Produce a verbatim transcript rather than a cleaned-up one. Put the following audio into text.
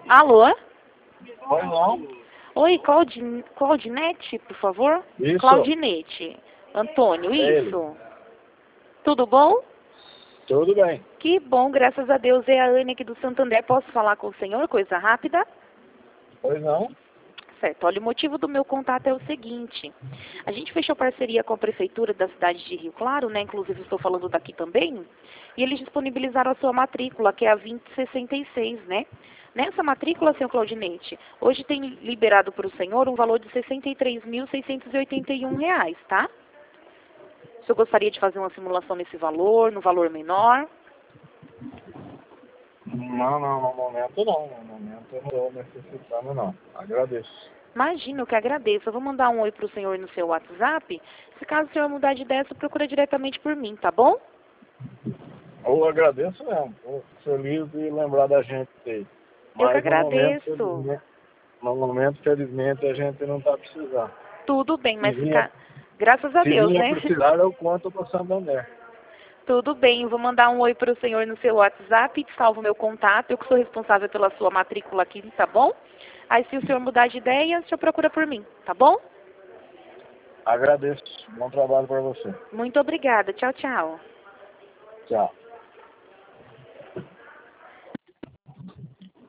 Alô? Oi, não? Oi, Claudine, Claudinete, por favor? Isso. Claudinete. Antônio, É isso. ele. Tudo bom? Tudo bem. Que bom, graças a Deus. É a Anne aqui do Santander. Posso falar com o senhor? Coisa rápida? Pois não? Certo. Olha, o motivo do meu contato é o seguinte. A gente fechou parceria com a Prefeitura da cidade de Rio Claro, né? Inclusive estou falando daqui também. E eles disponibilizaram a sua matrícula, que é a vinte sessenta e seis, né? Nessa matrícula, senhor Claudinete, hoje tem liberado para o senhor um valor de sessenta e três mil seiscentos e oitenta e um reais, tá? O senhor gostaria de fazer uma simulação nesse valor, no valor menor? Não, não, no momento não. No momento eu não estou necessitando, não. Agradeço. Imagina, eu que agradeço. Eu vou mandar um oi para o senhor no seu WhatsApp. Se caso o senhor mudar de ideia, você procura diretamente por mim, tá bom? Eu agradeço mesmo. Estou feliz de lembrar da gente aí. Eu que Mas no momento, agradeço. felizmente, no momento, felizmente, a gente não está precisando. Tudo bem, mas Se se vinha, ca... graças a se Deus, vinha né? precisar, eu conto para o Santander. Tudo bem, eu vou mandar um oi para o senhor no seu WhatsApp, salvo meu contato, eu que sou responsável pela sua matrícula aqui, tá bom? Aí se o senhor mudar de ideia, o senhor procura por mim, tá bom? Agradeço. Bom trabalho para você. Muito obrigada, tchau, tchau. Tchau.